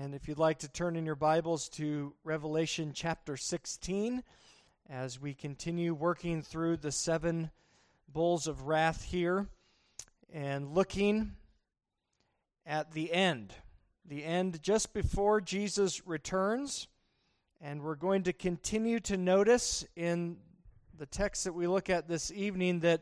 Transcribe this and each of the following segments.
And if you'd like to turn in your Bibles to Revelation chapter 16, as we continue working through the 7 bowls of wrath here and looking at the end just before Jesus returns. And we're going to continue to notice in the text that we look at this evening that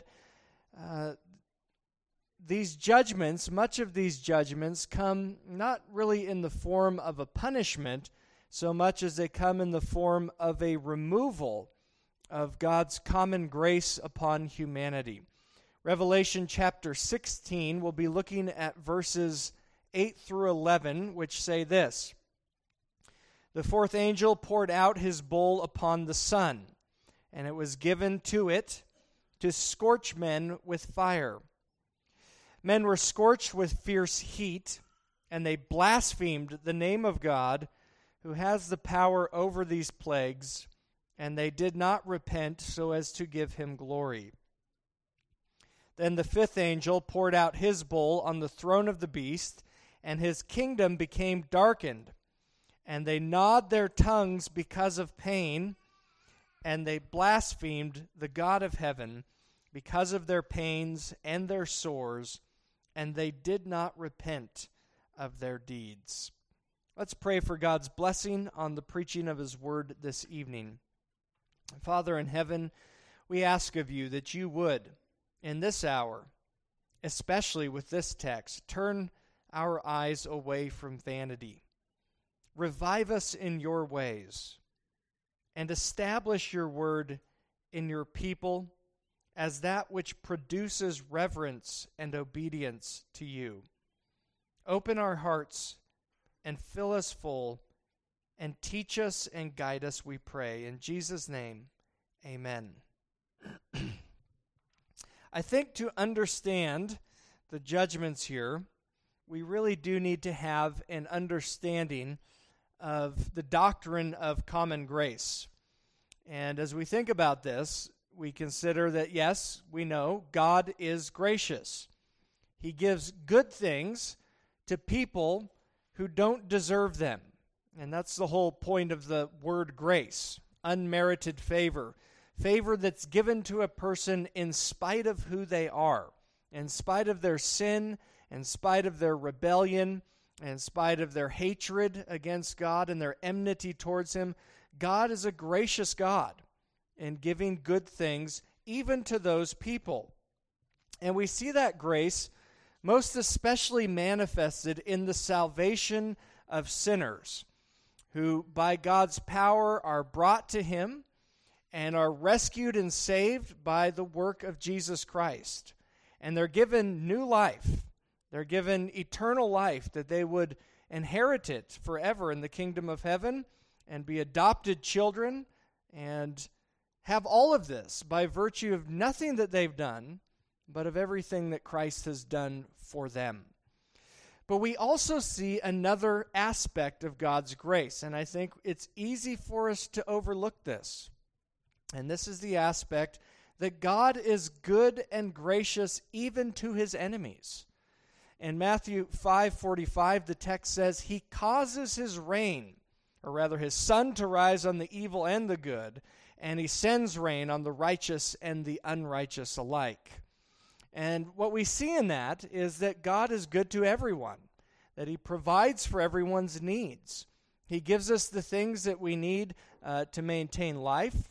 these judgments, much of these judgments, come not really in the form of a punishment so much as they come in the form of a removal of God's common grace upon humanity. Revelation chapter 16, we'll be looking at verses 8 through 11, which say this: "The fourth angel poured out his bowl upon the sun, and it was given to it to scorch men with fire. Men were scorched with fierce heat, and they blasphemed the name of God, who has the power over these plagues, and they did not repent so as to give him glory. Then the fifth angel poured out his bowl on the throne of the beast, and his kingdom became darkened, and they gnawed their tongues because of pain, and they blasphemed the God of heaven because of their pains and their sores, and they did not repent of their deeds." Let's pray for God's blessing on the preaching of his word this evening. Father in heaven, we ask of you that you would, in this hour, especially with this text, turn our eyes away from vanity. Revive us in your ways, and establish your word in your people as that which produces reverence and obedience to you. Open our hearts and fill us full, and teach us and guide us, we pray. In Jesus' name, amen. I think to understand the judgments here, we really do need to have an understanding of the doctrine of common grace. And as we think about this, we consider that, yes, we know God is gracious. He gives good things to people who don't deserve them. And that's the whole point of the word grace, unmerited favor. Favor that's given to a person in spite of who they are, in spite of their sin, in spite of their rebellion, in spite of their hatred against God and their enmity towards him. God is a gracious God in giving good things even to those people. And we see that grace most especially manifested in the salvation of sinners who by God's power are brought to him and are rescued and saved by the work of Jesus Christ. And they're given new life. They're given eternal life, that they would inherit it forever in the kingdom of heaven and be adopted children and have all of this by virtue of nothing that they've done, but of everything that Christ has done for them. But we also see another aspect of God's grace, and I think it's easy for us to overlook this. And this is the aspect that God is good and gracious even to his enemies. In Matthew 5:45, the text says, "He causes his rain, or rather his sun, to rise on the evil and the good, and he sends rain on the righteous and the unrighteous alike." And what we see in that is that God is good to everyone, that he provides for everyone's needs. He gives us the things that we need to maintain life.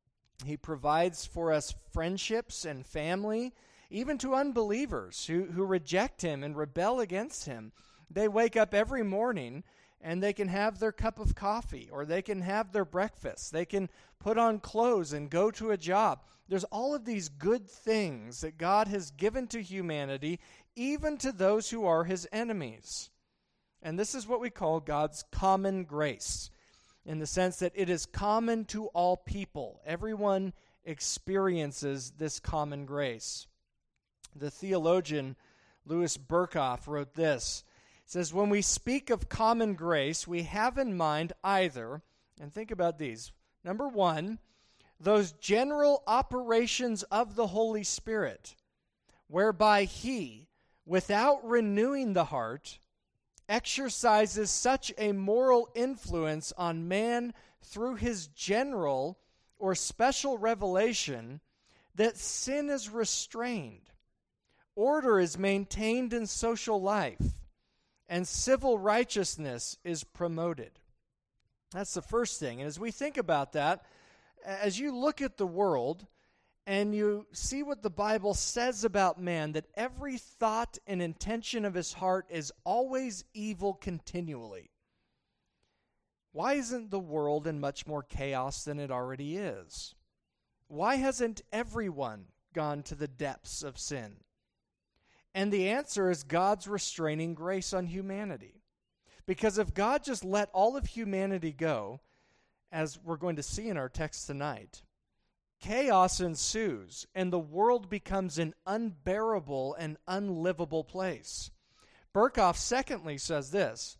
He provides for us friendships and family, even to unbelievers who reject him and rebel against him. They wake up every morning and they can have their cup of coffee, or they can have their breakfast. They can put on clothes and go to a job. There's all of these good things that God has given to humanity, even to those who are his enemies. And this is what we call God's common grace, in the sense that it is common to all people. Everyone experiences this common grace. The theologian Louis Berkhoff wrote this. It says, "When we speak of common grace, we have in mind either," and think about these, number one, those general operations of the Holy Spirit, whereby he, without renewing the heart, exercises such a moral influence on man through his general or special revelation that sin is restrained, order is maintained in social life, and civil righteousness is promoted. That's the first thing. And as we think about that, as you look at the world and you see what the Bible says about man, that every thought and intention of his heart is always evil continually, why isn't the world in much more chaos than it already is? Why hasn't everyone gone to the depths of sin? And the answer is God's restraining grace on humanity. Because if God just let all of humanity go, as we're going to see in our text tonight, chaos ensues and the world becomes an unbearable and unlivable place. Berkhoff, secondly, says this: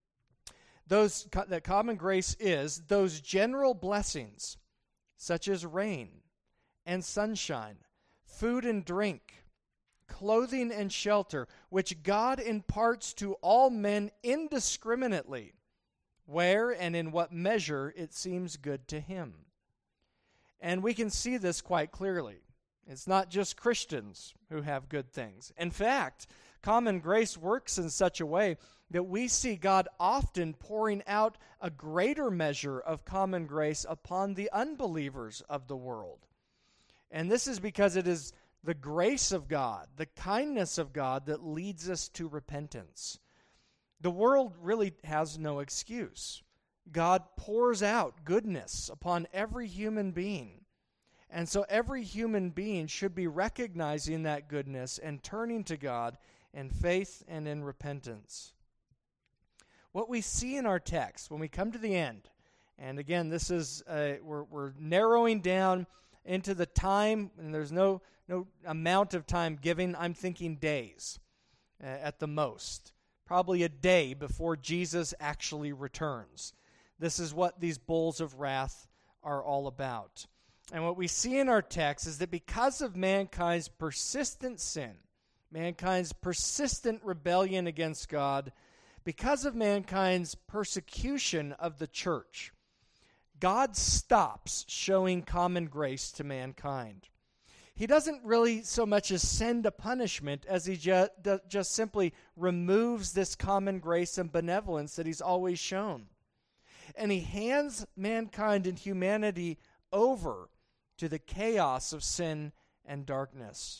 that common grace is those general blessings, such as rain and sunshine, food and drink, clothing and shelter, which God imparts to all men indiscriminately, where and in what measure it seems good to him. And we can see this quite clearly. It's not just Christians who have good things. In fact, common grace works in such a way that we see God often pouring out a greater measure of common grace upon the unbelievers of the world. And this is because it is the grace of God, the kindness of God, that leads us to repentance. The world really has no excuse. God pours out goodness upon every human being. And so every human being should be recognizing that goodness and turning to God in faith and in repentance. What we see in our text when we come to the end, and again, this is we're narrowing down into the time, and there's no amount of time given. I'm thinking days at the most. Probably a day before Jesus actually returns. This is what these bowls of wrath are all about. And what we see in our text is that because of mankind's persistent sin, mankind's persistent rebellion against God, because of mankind's persecution of the church, God stops showing common grace to mankind. He doesn't really so much as send a punishment as he just simply removes this common grace and benevolence that he's always shown. And he hands mankind and humanity over to the chaos of sin and darkness.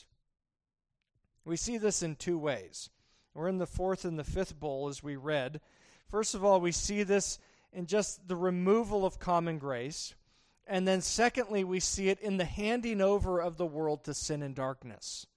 We see this in two ways. We're in the fourth and the fifth bowl, as we read. First of all, we see this in just the removal of common grace. And then secondly, we see it in the handing over of the world to sin and darkness.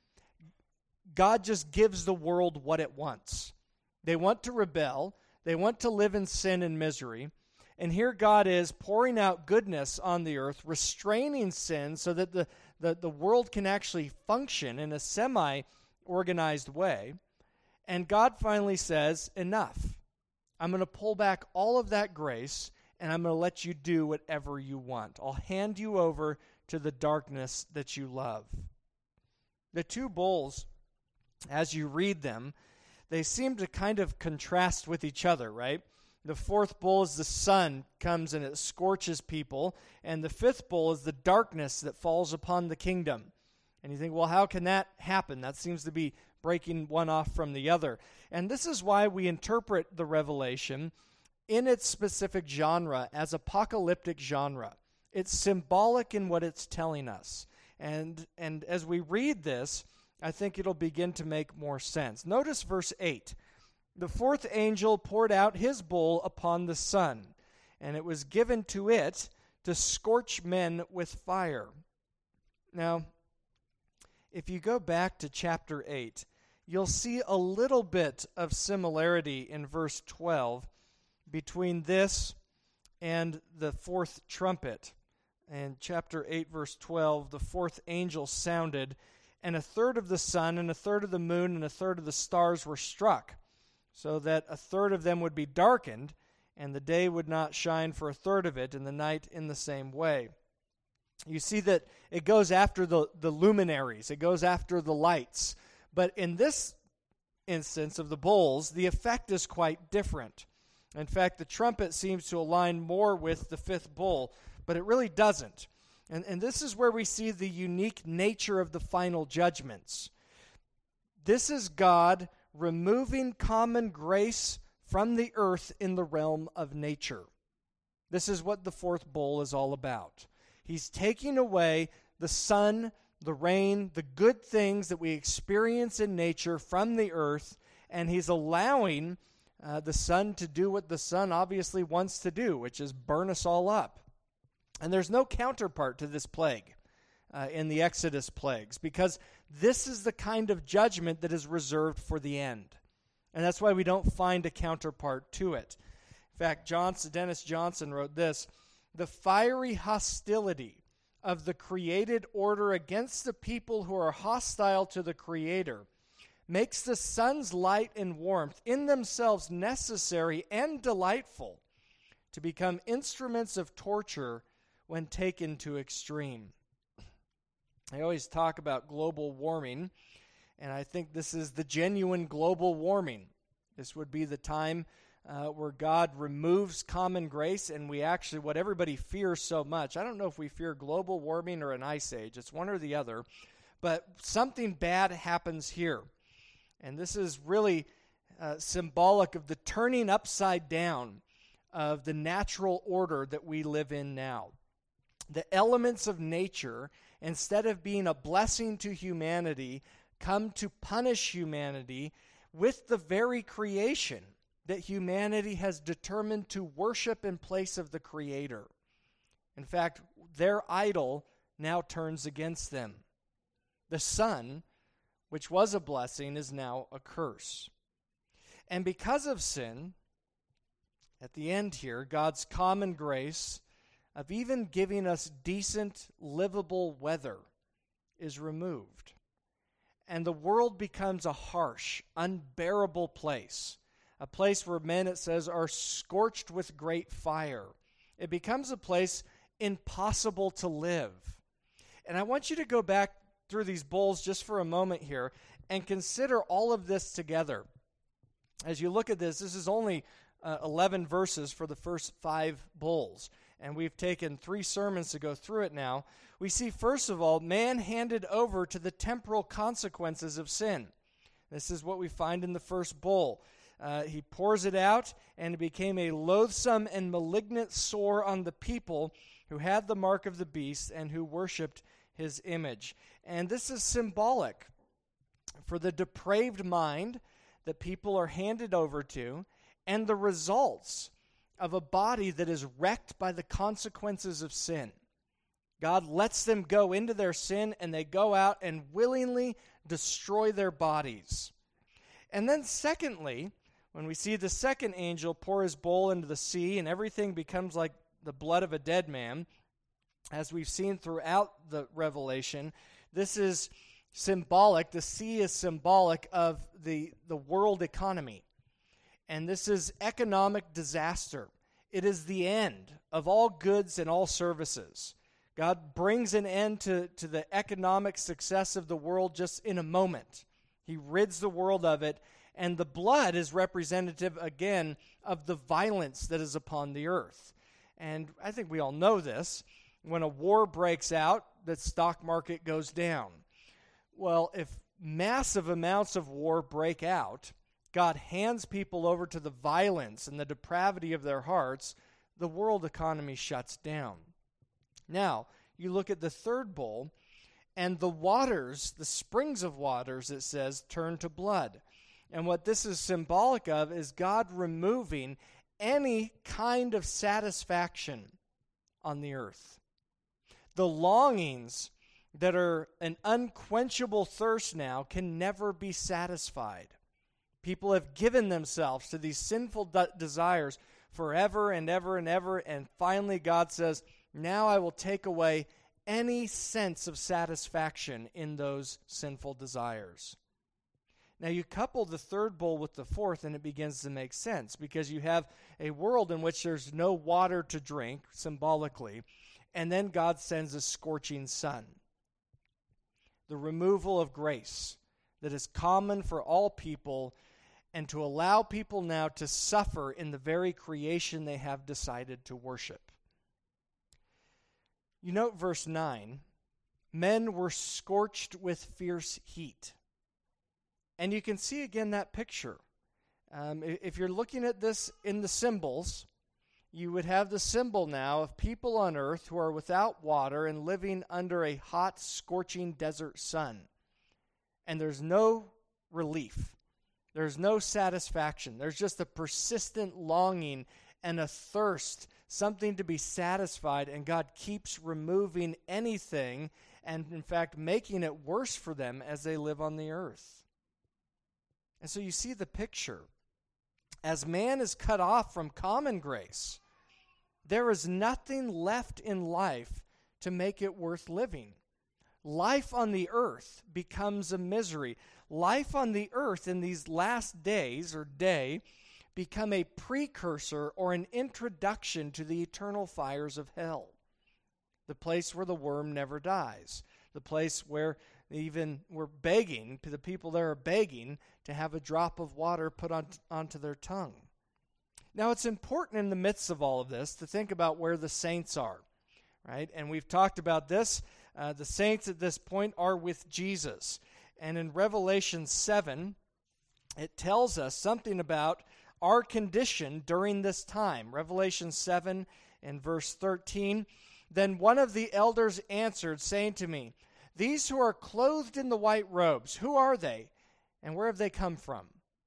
God just gives the world what it wants. They want to rebel. They want to live in sin and misery. And here God is pouring out goodness on the earth, restraining sin so that the world can actually function in a semi-organized way. And God finally says, enough. I'm going to pull back all of that grace, and I'm going to let you do whatever you want. I'll hand you over to the darkness that you love. The two bowls, as you read them, they seem to kind of contrast with each other, right? The fourth bowl is the sun comes and it scorches people, and the fifth bowl is the darkness that falls upon the kingdom. And you think, well, how can that happen? That seems to be breaking one off from the other. And this is why we interpret the Revelation in its specific genre as apocalyptic genre. It's symbolic in what it's telling us. And as we read this, I think it'll begin to make more sense. Notice verse 8. The fourth angel poured out his bowl upon the sun, and it was given to it to scorch men with fire. Now, if you go back to chapter 8, you'll see a little bit of similarity in verse 12 between this and the fourth trumpet. In chapter 8, verse 12, the fourth angel sounded, and a third of the sun and a third of the moon and a third of the stars were struck, so that a third of them would be darkened, and the day would not shine for a third of it, and the night in the same way. You see that it goes after the luminaries. It goes after the lights. But in this instance of the bowls, the effect is quite different. In fact, the trumpet seems to align more with the fifth bowl, but it really doesn't. And this is where we see the unique nature of the final judgments. This is God removing common grace from the earth in the realm of nature. This is what the fourth bowl is all about. He's taking away the sun, the rain, the good things that we experience in nature from the earth, and he's allowing the sun to do what the sun obviously wants to do, which is burn us all up. And there's no counterpart to this plague in the Exodus plagues, because this is the kind of judgment that is reserved for the end. And that's why we don't find a counterpart to it. In fact, Dennis Johnson wrote this: "The fiery hostility of the created order against the people who are hostile to the Creator makes the sun's light and warmth in themselves necessary and delightful to become instruments of torture when taken to extreme." I always talk about global warming, and I think this is the genuine global warming. This would be the time where God removes common grace, and we actually, what everybody fears so much, I don't know if we fear global warming or an ice age, it's one or the other, but something bad happens here. And this is really symbolic of the turning upside down of the natural order that we live in now. The elements of nature, instead of being a blessing to humanity, come to punish humanity with the very creation that humanity has determined to worship in place of the Creator. In fact, their idol now turns against them. The sun, which was a blessing, is now a curse. And because of sin, at the end here, God's common grace of even giving us decent, livable weather is removed. And the world becomes a harsh, unbearable place. A place where men, it says, are scorched with great fire. It becomes a place impossible to live. And I want you to go back through these bowls just for a moment here and consider all of this together. As you look at this is only 11 verses for the first 5 bowls. And we've taken 3 sermons to go through it now. We see, first of all, man handed over to the temporal consequences of sin. This is what we find in the first bowl. He pours it out, and it became a loathsome and malignant sore on the people who had the mark of the beast and who worshipped his image. And this is symbolic for the depraved mind that people are handed over to, and the results of a body that is wrecked by the consequences of sin. God lets them go into their sin, and they go out and willingly destroy their bodies. And then secondly, when we see the second angel pour his bowl into the sea and everything becomes like the blood of a dead man, as we've seen throughout the Revelation, this is symbolic. The sea is symbolic of the world economy. And this is economic disaster. It is the end of all goods and all services. God brings an end to the economic success of the world just in a moment. He rids the world of it, and the blood is representative, again, of the violence that is upon the earth. And I think we all know this. When a war breaks out, the stock market goes down. Well, if massive amounts of war break out, God hands people over to the violence and the depravity of their hearts, the world economy shuts down. Now, you look at the third bowl, and the waters, the springs of waters, it says, turn to blood. And what this is symbolic of is God removing any kind of satisfaction on the earth. The longings that are an unquenchable thirst now can never be satisfied. People have given themselves to these sinful desires forever and ever and ever, and finally God says, now I will take away any sense of satisfaction in those sinful desires. Now you couple the third bowl with the fourth, and it begins to make sense, because you have a world in which there's no water to drink, symbolically, and then God sends a scorching sun. The removal of grace, that is common for all people, and to allow people now to suffer in the very creation they have decided to worship. You note verse 9, men were scorched with fierce heat. And you can see again that picture. If you're looking at this in the symbols, you would have the symbol now of people on earth who are without water and living under a hot, scorching desert sun. And there's no relief. There's no satisfaction. There's just a persistent longing and a thirst, something to be satisfied, and God keeps removing anything and, in fact, making it worse for them as they live on the earth. And so you see the picture. As man is cut off from common grace, there is nothing left in life to make it worth living. Life on the earth becomes a misery. Life on the earth in these last days or day become a precursor or an introduction to the eternal fires of hell. The place where the worm never dies. The place where even we're begging, the people there are begging to have a drop of water put onto their tongue. Now it's important in the midst of all of this to think about where the saints are, right? And we've talked about this. The saints at this point are with Jesus. And in Revelation 7, it tells us something about our condition during this time. Revelation 7 and verse 13, then one of the elders answered, saying to me, these who are clothed in the white robes, who are they, and where have they come from?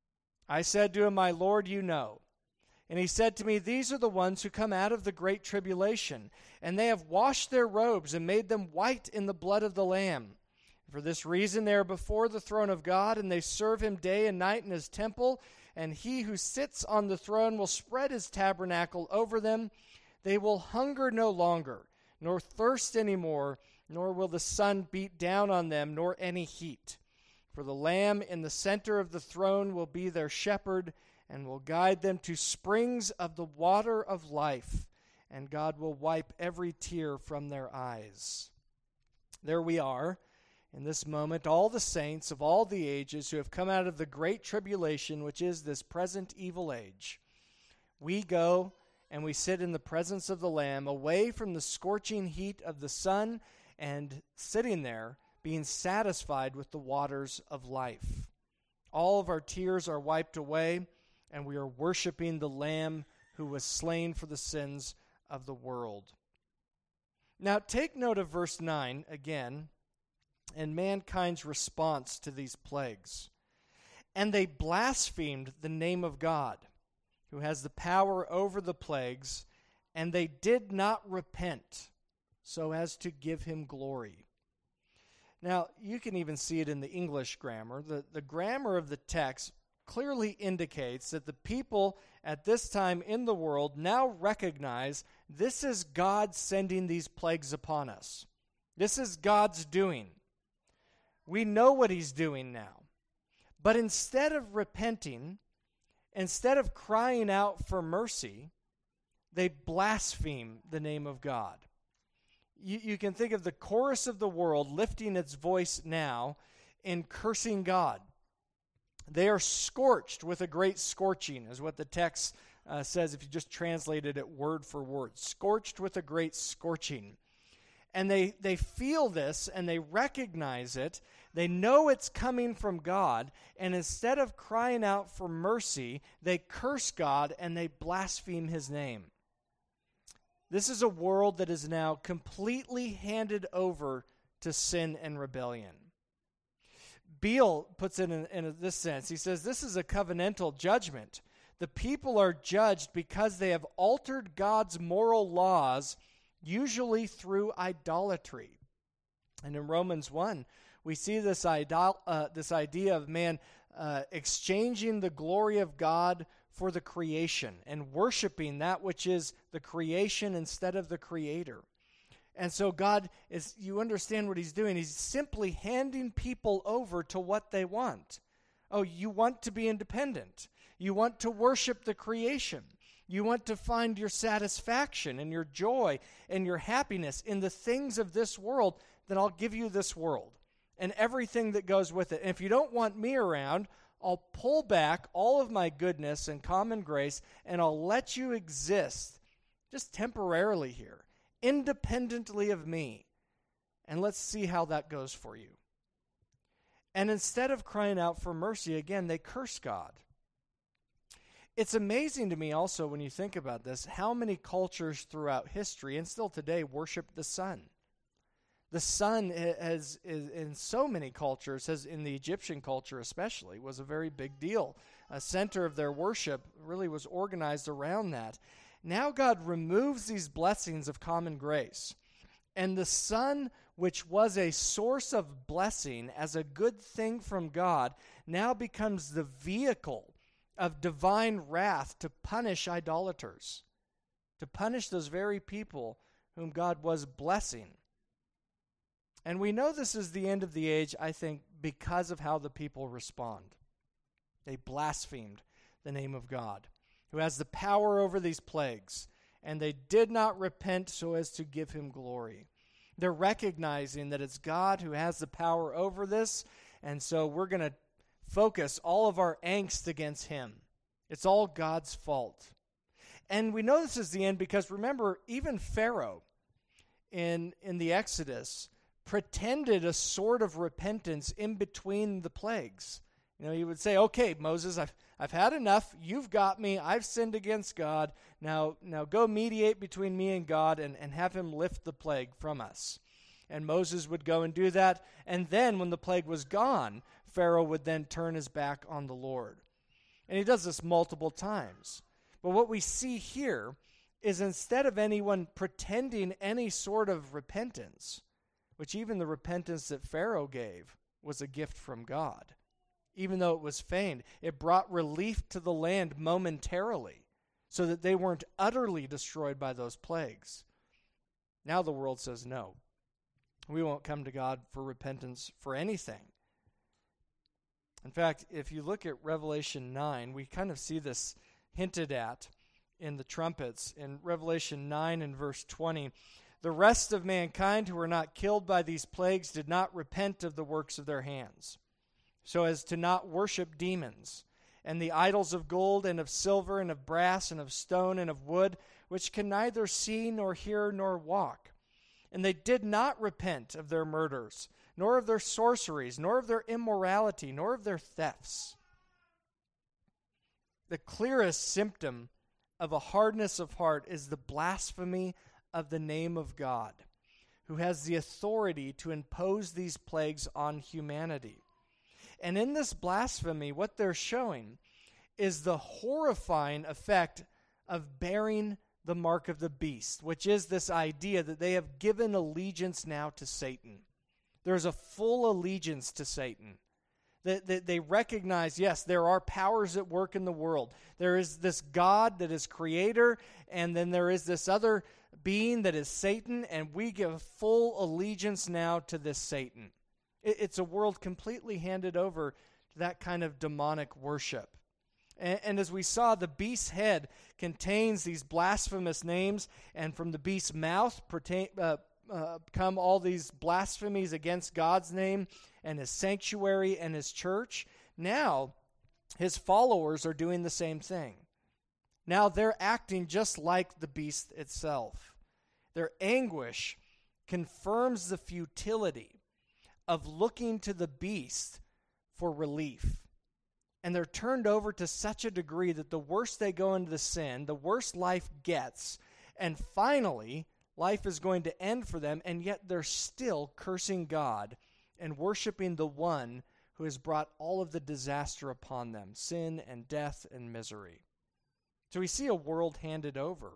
I said to him, my Lord, you know. And he said to me, these are the ones who come out of the great tribulation, and they have washed their robes and made them white in the blood of the Lamb. For this reason they are before the throne of God, and they serve him day and night in his temple, and he who sits on the throne will spread his tabernacle over them. They will hunger no longer, nor thirst any more, nor will the sun beat down on them, nor any heat. For the Lamb in the center of the throne will be their shepherd, and will guide them to springs of the water of life, and God will wipe every tear from their eyes. There we are, in this moment, all the saints of all the ages who have come out of the great tribulation, which is this present evil age. We go and we sit in the presence of the Lamb, away from the scorching heat of the sun, and sitting there, being satisfied with the waters of life. All of our tears are wiped away, and we are worshiping the Lamb who was slain for the sins of the world. Now take note of verse 9 again, and mankind's response to these plagues. And they blasphemed the name of God, who has the power over the plagues, and they did not repent so as to give him glory. Now, you can even see it in the English grammar. The grammar of the text clearly indicates that the people at this time in the world now recognize this is God sending these plagues upon us. This is God's doing. We know what he's doing now. But instead of repenting, instead of crying out for mercy, they blaspheme the name of God. You can think of the chorus of the world lifting its voice now in cursing God. They are scorched with a great scorching, is what the text says if you just translated it word for word. Scorched with a great scorching. And they feel this and they recognize it. They know it's coming from God. And instead of crying out for mercy, they curse God and they blaspheme his name. This is a world that is now completely handed over to sin and rebellion. Beale puts it in this sense. He says, this is a covenantal judgment. The people are judged because they have altered God's moral laws, usually through idolatry. And in Romans 1, we see this idea of man exchanging the glory of God for the creation and worshiping that which is the creation instead of the creator. And so God is, you understand what he's doing. He's simply handing people over to what they want. Oh, you want to be independent. You want to worship the creation. You want to find your satisfaction and your joy and your happiness in the things of this world, then I'll give you this world. and everything that goes with it. And if you don't want me around, I'll pull back all of my goodness and common grace, and I'll let you exist just temporarily here, independently of me. And let's see how that goes for you. And instead of crying out for mercy, again, they curse God. It's amazing to me also when you think about this, how many cultures throughout history and still today worship the sun. The sun is in so many cultures, as in the Egyptian culture especially, was a very big deal. A center of their worship really was organized around that. Now God removes these blessings of common grace. And the sun, which was a source of blessing as a good thing from God, now becomes the vehicle of divine wrath to punish idolaters, to punish those very people whom God was blessing. And we know this is the end of the age, I think, because of how the people respond. They blasphemed the name of God, who has the power over these plagues, and they did not repent so as to give him glory. They're recognizing that it's God who has the power over this, and so we're going to focus all of our angst against him. It's all God's fault. And we know this is the end because, remember, even Pharaoh in the Exodus pretended a sort of repentance in between the plagues. You know, he would say, okay, Moses, I've had enough. You've got me. I've sinned against God. Now go mediate between me and God and have him lift the plague from us. And Moses would go and do that. And then when the plague was gone, Pharaoh would then turn his back on the Lord. And he does this multiple times. But what we see here is instead of anyone pretending any sort of repentance, which even the repentance that Pharaoh gave was a gift from God, even though it was feigned, it brought relief to the land momentarily so that they weren't utterly destroyed by those plagues. Now the world says no. We won't come to God for repentance for anything. In fact, if you look at Revelation 9, we kind of see this hinted at in the trumpets. In Revelation 9 and verse 20, the rest of mankind who were not killed by these plagues did not repent of the works of their hands, so as to not worship demons, and the idols of gold and of silver and of brass and of stone and of wood, which can neither see nor hear nor walk. And they did not repent of their murders, nor of their sorceries, nor of their immorality, nor of their thefts. The clearest symptom of a hardness of heart is the blasphemy of the name of God, who has the authority to impose these plagues on humanity. And in this blasphemy, what they're showing is the horrifying effect of bearing the mark of the beast, which is this idea that they have given allegiance now to Satan. There's a full allegiance to Satan. They recognize, yes, there are powers at work in the world. There is this God that is creator, and then there is this other being that is Satan, and we give full allegiance now to this Satan. It's a world completely handed over to that kind of demonic worship. And as we saw, the beast's head contains these blasphemous names, and from the beast's mouth come all these blasphemies against God's name and his sanctuary and his church. Now, his followers are doing the same thing. Now they're acting just like the beast itself. Their anguish confirms the futility of looking to the beast for relief. And they're turned over to such a degree that the worse they go into the sin, the worse life gets. And finally, life is going to end for them, and yet they're still cursing God and worshiping the one who has brought all of the disaster upon them, sin and death and misery. So we see a world handed over.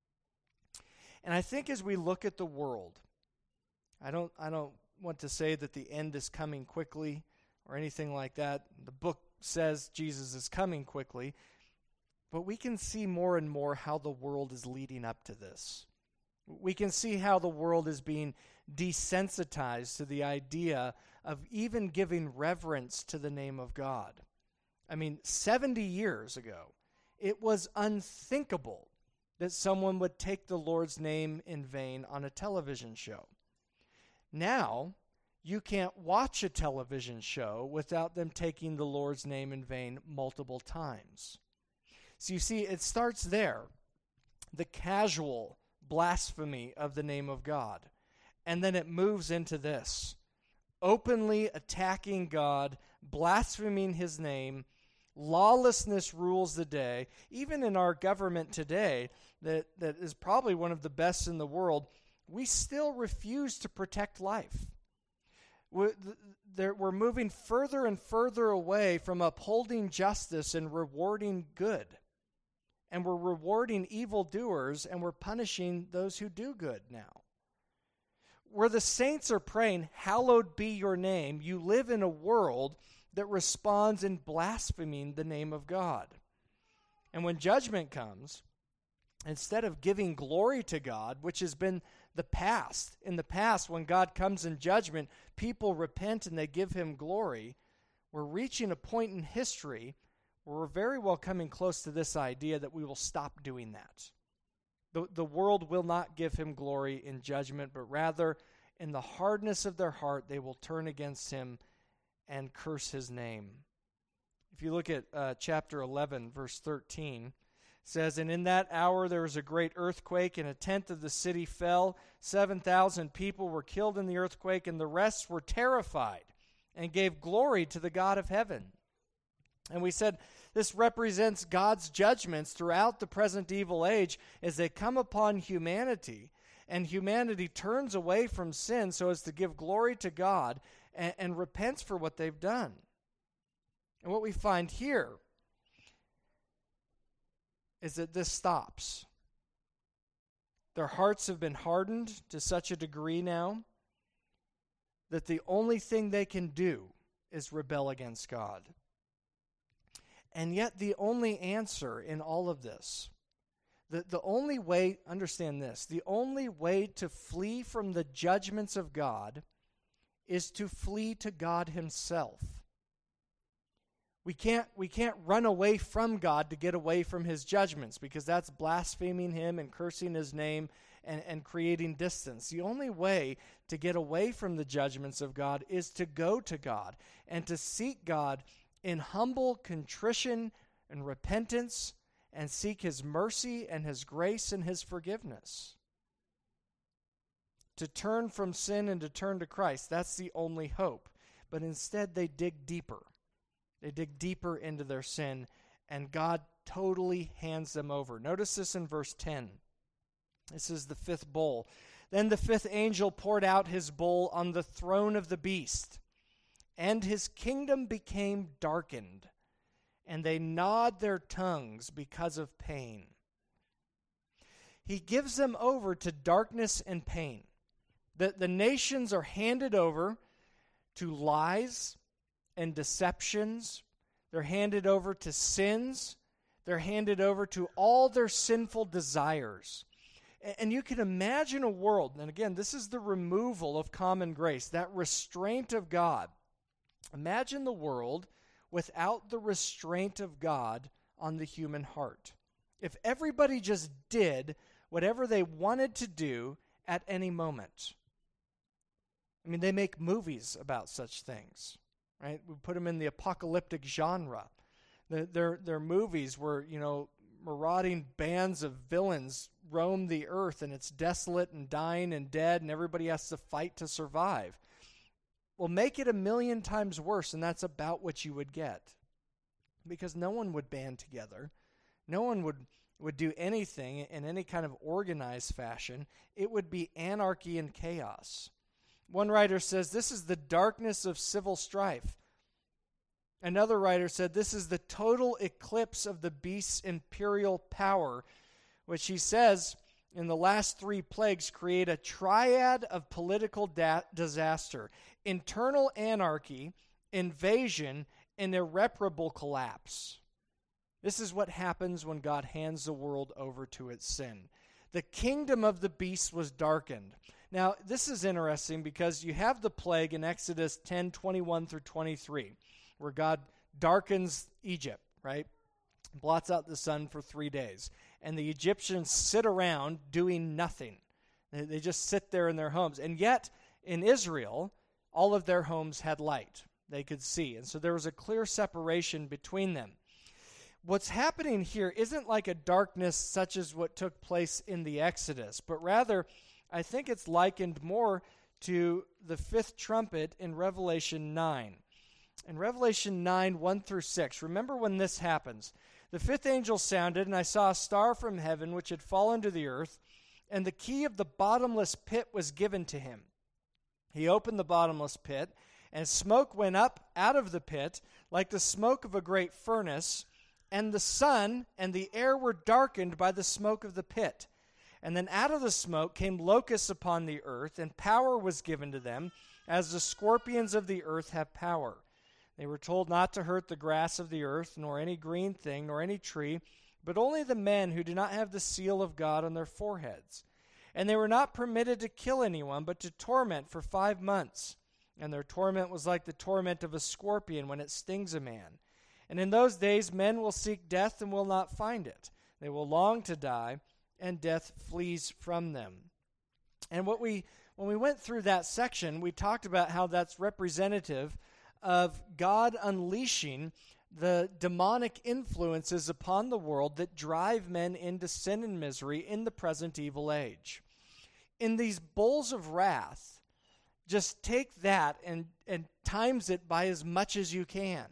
And I think as we look at the world, I don't want to say that the end is coming quickly or anything like that. The book says Jesus is coming quickly, but we can see more and more how the world is leading up to this. We can see how the world is being desensitized to the idea of even giving reverence to the name of God. I mean, 70 years ago, it was unthinkable that someone would take the Lord's name in vain on a television show. Now, you can't watch a television show without them taking the Lord's name in vain multiple times. So you see, it starts there, the casual blasphemy of the name of God. And then it moves into this, openly attacking God, blaspheming his name. Lawlessness rules the day. Even in our government today, that is probably one of the best in the world, we still refuse to protect life. We're moving further and further away from upholding justice and rewarding good. And we're rewarding evildoers, and we're punishing those who do good now. Where the saints are praying, hallowed be your name, you live in a world that responds in blaspheming the name of God. And when judgment comes, instead of giving glory to God, which has been the past, in the past when God comes in judgment, people repent and they give him glory, we're reaching a point in history where we're very well coming close to this idea that we will stop doing that. The world will not give him glory in judgment, but rather in the hardness of their heart, they will turn against him and curse his name. If you look at chapter 11, verse 13, it says, "And in that hour there was a great earthquake, and a tenth of the city fell. 7,000 people were killed in the earthquake, and the rest were terrified and gave glory to the God of heaven." And we said this represents God's judgments throughout the present evil age as they come upon humanity, and humanity turns away from sin so as to give glory to God and repents for what they've done. And what we find here is that this stops. Their hearts have been hardened to such a degree now that the only thing they can do is rebel against God. And yet the only answer in all of this, the only way, understand this, the only way to flee from the judgments of God is to flee to God himself. We can't run away from God to get away from his judgments, because that's blaspheming him and cursing his name and creating distance. The only way to get away from the judgments of God is to go to God and to seek God in humble contrition and repentance, and seek his mercy and his grace and his forgiveness. To turn from sin and to turn to Christ, that's the only hope. But instead they dig deeper. They dig deeper into their sin, and God totally hands them over. Notice this in verse 10. This is the fifth bowl. "Then the fifth angel poured out his bowl on the throne of the beast, and his kingdom became darkened, and they gnawed their tongues because of pain." He gives them over to darkness and pain. The nations are handed over to lies and deceptions. They're handed over to sins. They're handed over to all their sinful desires. And you can imagine a world, and again, this is the removal of common grace, that restraint of God. Imagine the world without the restraint of God on the human heart. If everybody just did whatever they wanted to do at any moment. I mean, they make movies about such things, right? We put them in the apocalyptic genre. They're movies where, marauding bands of villains roam the earth, and it's desolate and dying and dead, and everybody has to fight to survive. Well, make it 1,000,000 times worse, and that's about what you would get. Because no one would band together. No one would do anything in any kind of organized fashion. It would be anarchy and chaos. One writer says, this is the darkness of civil strife. Another writer said, this is the total eclipse of the beast's imperial power, which he says in the last 3 plagues create a triad of political disaster: internal anarchy, invasion, and irreparable collapse. This is what happens when God hands the world over to its sin. The kingdom of the beast was darkened. Now, this is interesting because you have the plague in Exodus 10:21 through 23, where God darkens Egypt, right? Blots out the sun for 3 days. And the Egyptians sit around doing nothing. They just sit there in their homes. And yet, in Israel, all of their homes had light. They could see. And so there was a clear separation between them. What's happening here isn't like a darkness such as what took place in the Exodus, but rather, I think it's likened more to the fifth trumpet in Revelation 9. In Revelation 9, 1 through 6, remember when this happens. The fifth angel sounded, and I saw a star from heaven which had fallen to the earth, and the key of the bottomless pit was given to him. He opened the bottomless pit, and smoke went up out of the pit like the smoke of a great furnace, and the sun and the air were darkened by the smoke of the pit. And then out of the smoke came locusts upon the earth, and power was given to them, as the scorpions of the earth have power. They were told not to hurt the grass of the earth, nor any green thing, nor any tree, but only the men who do not have the seal of God on their foreheads. And they were not permitted to kill anyone, but to torment for 5 months. And their torment was like the torment of a scorpion when it stings a man. And in those days men will seek death and will not find it. They will long to die, and death flees from them. And when we went through that section, we talked about how that's representative of God unleashing the demonic influences upon the world that drive men into sin and misery in the present evil age. In these bowls of wrath, just take that and times it by as much as you can.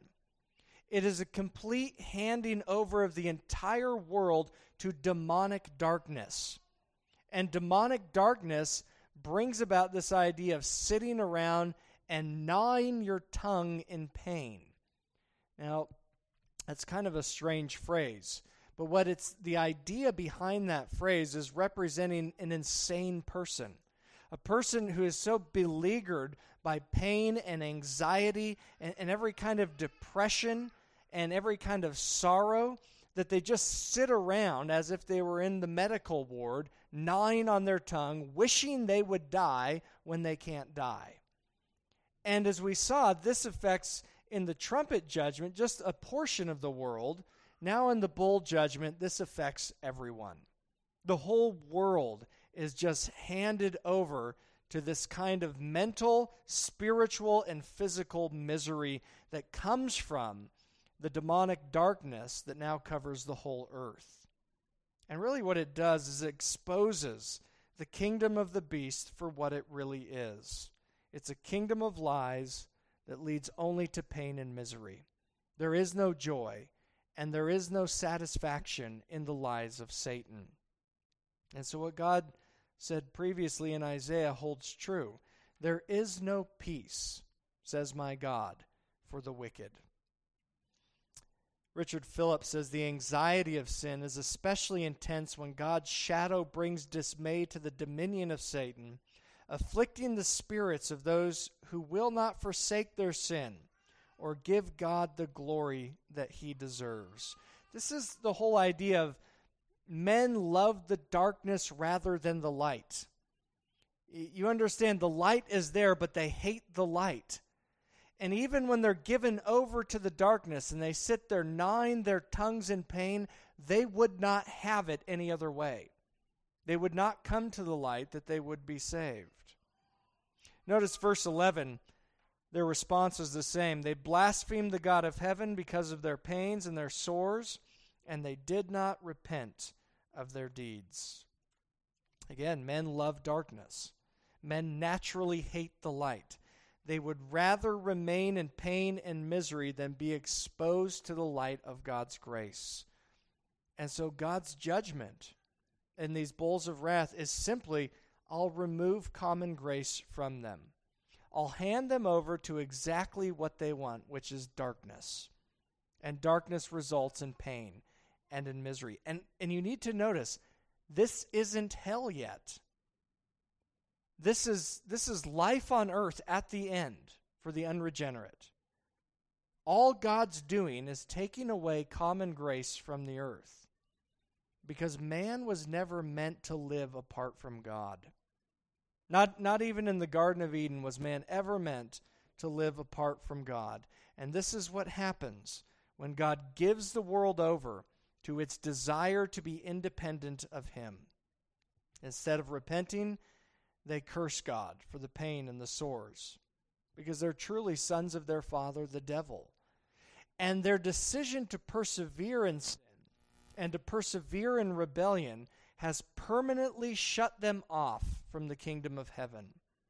It is a complete handing over of the entire world to demonic darkness. And demonic darkness brings about this idea of sitting around and gnawing your tongue in pain. Now, that's kind of a strange phrase, but the idea behind that phrase is representing an insane person. A person who is so beleaguered by pain and anxiety and every kind of depression and every kind of sorrow that they just sit around as if they were in the medical ward, gnawing on their tongue, wishing they would die when they can't die. And as we saw, this affects in the trumpet judgment just a portion of the world. Now in the bowl judgment, this affects everyone. The whole world is just handed over to this kind of mental, spiritual, and physical misery that comes from the demonic darkness that now covers the whole earth. And really what it does is it exposes the kingdom of the beast for what it really is. It's a kingdom of lies that leads only to pain and misery. There is no joy, and there is no satisfaction in the lies of Satan. And so what God said previously in Isaiah holds true. There is no peace, says my God, for the wicked. Richard Phillips says the anxiety of sin is especially intense when God's shadow brings dismay to the dominion of Satan, afflicting the spirits of those who will not forsake their sin or give God the glory that he deserves. This is the whole idea of men love the darkness rather than the light. You understand the light is there, but they hate the light. And even when they're given over to the darkness and they sit there gnawing their tongues in pain, they would not have it any other way. They would not come to the light that they would be saved. Notice verse 11, their response is the same. They blasphemed the God of heaven because of their pains and their sores, and they did not repent of their deeds. Again, men love darkness. Men naturally hate the light. They would rather remain in pain and misery than be exposed to the light of God's grace. And so God's judgment in these bowls of wrath is simply, I'll remove common grace from them. I'll hand them over to exactly what they want, which is darkness. And darkness results in pain and in misery. And you need to notice, this isn't hell yet. This is life on earth at the end for the unregenerate. All God's doing is taking away common grace from the earth, because man was never meant to live apart from God. Not even in the Garden of Eden was man ever meant to live apart from God. And this is what happens when God gives the world over to its desire to be independent of him. Instead of repenting, they curse God for the pain and the sores. because they're truly sons of their father, the devil. And their decision to persevere in sin and to persevere in rebellion has permanently shut them off from the kingdom of heaven.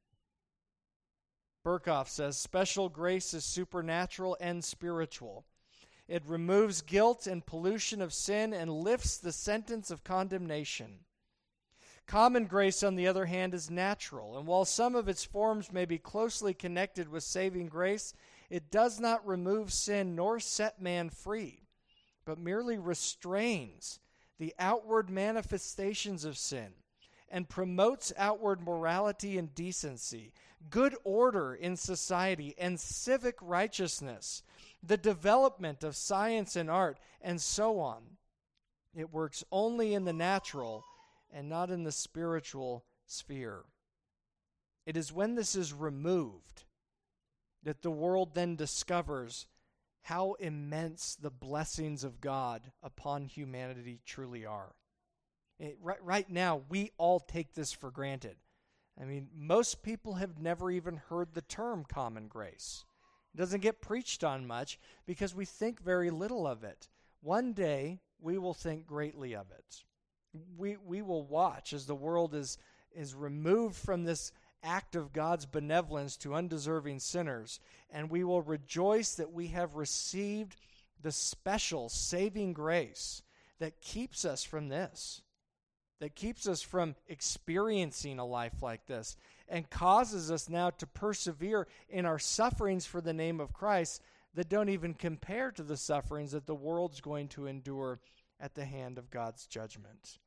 Berkhoff says, special grace is supernatural and spiritual. It removes guilt and pollution of sin and lifts the sentence of condemnation. Common grace, on the other hand, is natural, and while some of its forms may be closely connected with saving grace, it does not remove sin nor set man free, but merely restrains the outward manifestations of sin and promotes outward morality and decency, good order in society, and civic righteousness, the development of science and art, and so on. It works only in the natural and not in the spiritual sphere. It is when this is removed that the world then discovers how immense the blessings of God upon humanity truly are. Right now, we all take this for granted. I mean, most people have never even heard the term common grace. It doesn't get preached on much because we think very little of it. One day, we will think greatly of it. We will watch as the world is removed from this act of God's benevolence to undeserving sinners, and we will rejoice that we have received the special saving grace that keeps us from this, that keeps us from experiencing a life like this, and causes us now to persevere in our sufferings for the name of Christ that don't even compare to the sufferings that the world's going to endure at the hand of God's judgment.